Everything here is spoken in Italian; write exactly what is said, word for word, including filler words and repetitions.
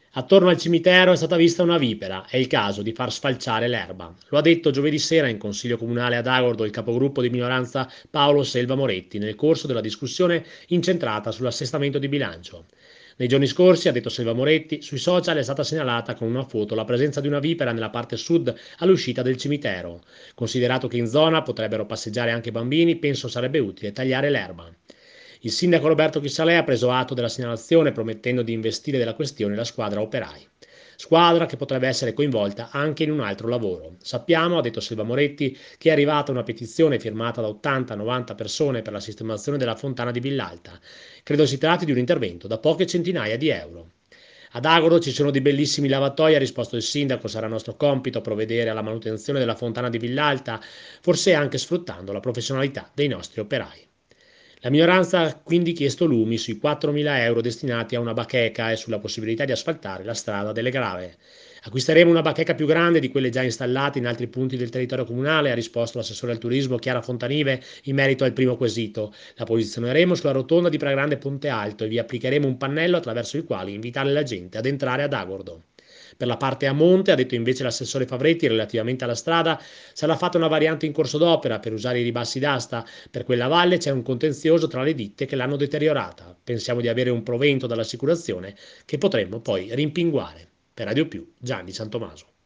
Attorno al cimitero è stata vista una vipera, è il caso di far sfalciare l'erba. Lo ha detto giovedì sera in consiglio comunale ad Agordo il capogruppo di minoranza Paolo Selva Moretti nel corso della discussione incentrata sull'assestamento di bilancio. Nei giorni scorsi, ha detto Selva Moretti, sui social è stata segnalata con una foto la presenza di una vipera nella parte sud all'uscita del cimitero. Considerato che in zona potrebbero passeggiare anche bambini, penso sarebbe utile tagliare l'erba. Il sindaco Roberto Chissalè ha preso atto della segnalazione promettendo di investire della questione la squadra operai. Squadra che potrebbe essere coinvolta anche in un altro lavoro. Sappiamo, ha detto Silva Moretti, che è arrivata una petizione firmata da ottanta novanta persone per la sistemazione della fontana di Villalta. Credo si tratti di un intervento da poche centinaia di euro. Ad Agoro ci sono dei bellissimi lavatoi, ha risposto il sindaco, sarà nostro compito provvedere alla manutenzione della fontana di Villalta, forse anche sfruttando la professionalità dei nostri operai. La minoranza ha quindi chiesto lumi sui quattromila euro destinati a una bacheca e sulla possibilità di asfaltare la strada delle Grave. Acquisteremo una bacheca più grande di quelle già installate in altri punti del territorio comunale, ha risposto l'assessore al turismo Chiara Fontanive in merito al primo quesito. La posizioneremo sulla rotonda di Pragrande Ponte Alto e vi applicheremo un pannello attraverso il quale invitare la gente ad entrare ad Agordo. Per la parte a monte, ha detto invece l'assessore Favretti, relativamente alla strada, sarà fatta una variante in corso d'opera per usare i ribassi d'asta. Per quella valle c'è un contenzioso tra le ditte che l'hanno deteriorata. Pensiamo di avere un provento dall'assicurazione che potremmo poi rimpinguare. Per Radio Più, Gianni Santomaso.